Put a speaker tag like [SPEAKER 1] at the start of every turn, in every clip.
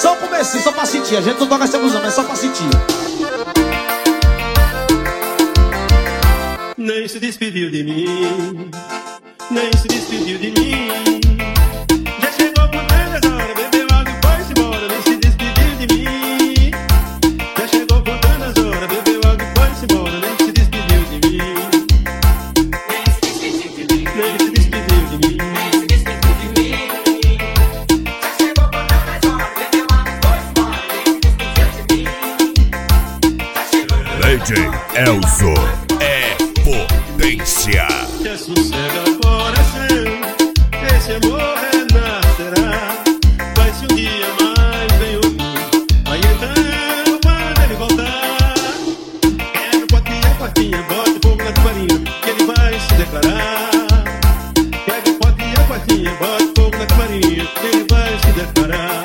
[SPEAKER 1] Só o comecinho, só pra sentir. A gente não toca essa música, mas só pra sentir.
[SPEAKER 2] Nem se despediu de mim, nem se despediu de mim. Já chegou por 3 horas, bebeu água e foi-se embora. Nem se despediu de mim. Já chegou por 3 horas, bebeu água e foi-se embora. Nem se despediu de mim. Nem se despediu de mim. Nem se despediu de mim. Nem se despediu de mim. Já chegou por 3 horas, bebeu água e foi-se embora. Nem se despediu de mim. Já chegou por 3 horas.
[SPEAKER 3] DJ Elzo é potência.
[SPEAKER 2] Que sossega o coração, esse amor renascerá. Vai-se um dia mais bem ouvir. Aí então, quando ele voltar, quebra portinha, portinha, bota fogo na camarinha, que ele vai se declarar. Quebra portinha, portinha, bota fogo na camarinha, que ele vai se declarar.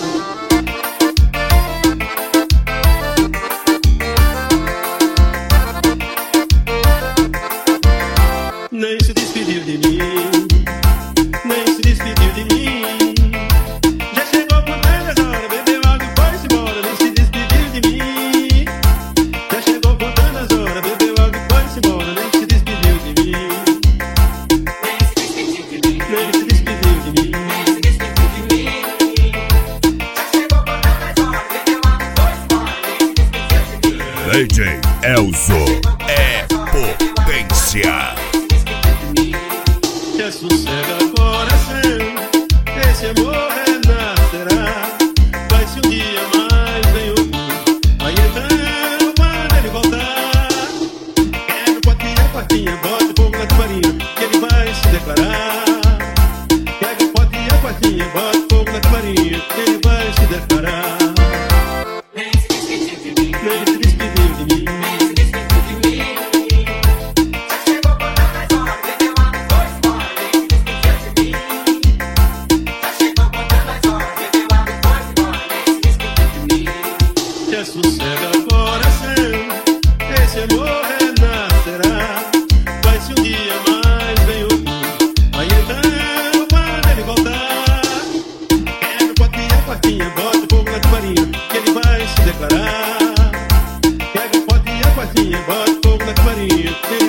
[SPEAKER 2] Nem se despediu de mim, nem se despediu de mim. Já chegou por 3 horas, bebeu água e foi-se embora. Nem se despediu de mim. Já chegou por 3 horas, bebeu água e foi-se embora. Nem se despediu de mim. Nem se despediu de mim. Nem se despediu de mim. Nem se despediu de mim. Já chegou por 3 horas, bebeu água e foi-se embora. Nem se despediu de mim.
[SPEAKER 3] DJ Elzo é potência.
[SPEAKER 2] Que sossega o coração, esse amor renascerá. Vai-se um dia mais bem ouvir. Aí então, quando ele voltar, quebra portinha, portinha, bota fogo na camarinha, que ele vai se declarar. Quebra portinha, portinha, bota fogo na camarinha, que ele vai se declarar. Nem se despediu de mim, nem se despediu de mim, nem se despediu de mim. Já chegou por 3 horas, bebeu água e foi-se embora. Nem se despediu de mim. Já chegou por 3 horas, bebeu água e foi-se embora. Nem se despediu de mim. Que sossega o coração, esse amor renascerá. Vai-se um dia mais bem ouvir. Aí então, quando ele voltar, quebra portinha, portinha, bota fogo na camarinha, que ele vai se declarar. Quebra portinha, portinha, bota fogo na camarinha, que ele